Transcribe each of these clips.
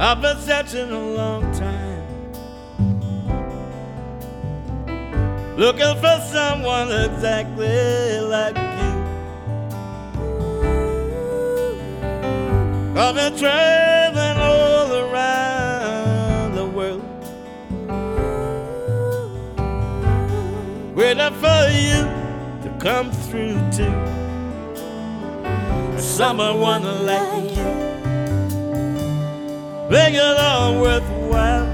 I've been searching a long time, looking for someone exactly like you. I've been traveling all around the world, waiting for you to come through too. Someone like you, make it all worthwhile.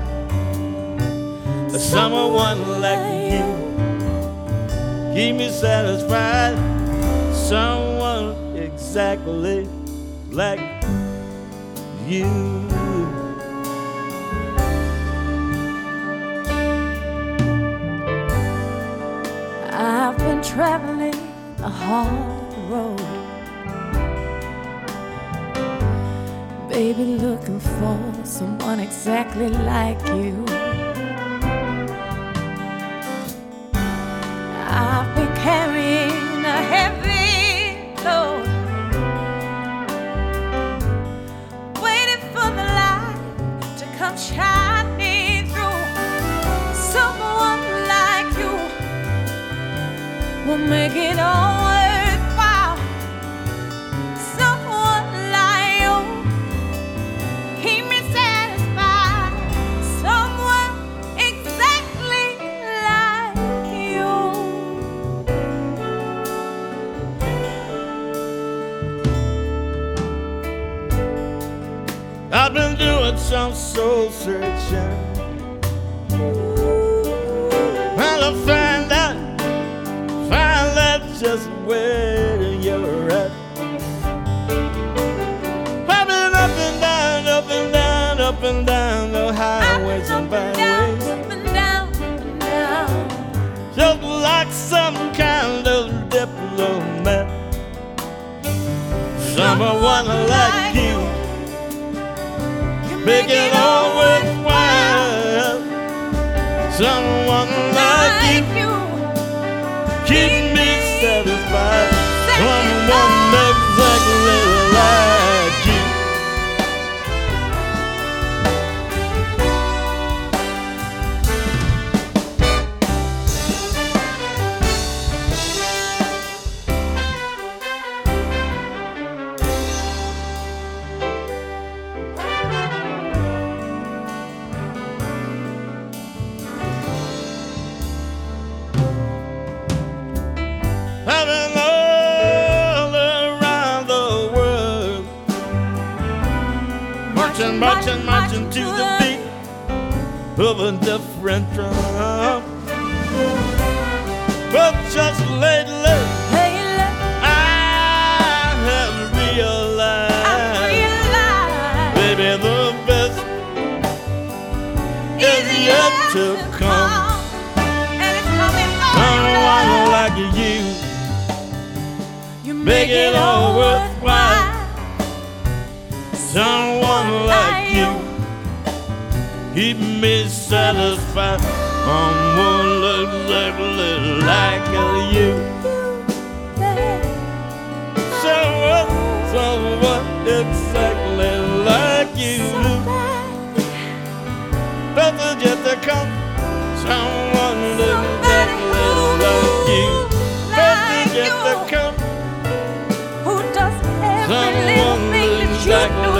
Someone like you, keep me satisfied. Someone exactly like you. I've been traveling a hard road, baby, looking for someone exactly like you. I've been carrying a heavy load, waiting for the light to come shining through. Someone like you will make it all worthwhile. Someone like you, keep me satisfied. Someone exactly like you. I've been doing some soul searching, and I find out just where you're at. I've been up and down, up and down, up and down the highways and byways, up and down, up and down, just like some kind of diplomat. Someone like you, make it all worthwhile. Someone like you, keep me satisfied. Someone exactly like you. I've been all around the world, marching, marching, marching to the beat of a different drum. But just lately, I have realized, baby, the best is yet to come. Someone like you, make it all worthwhile. Someone like you, keep me satisfied. Someone exactly like you. Someone exactly like you. Nothing yet to come. Someone exactly like you. Nothing yet to come. who does every little thing that you do.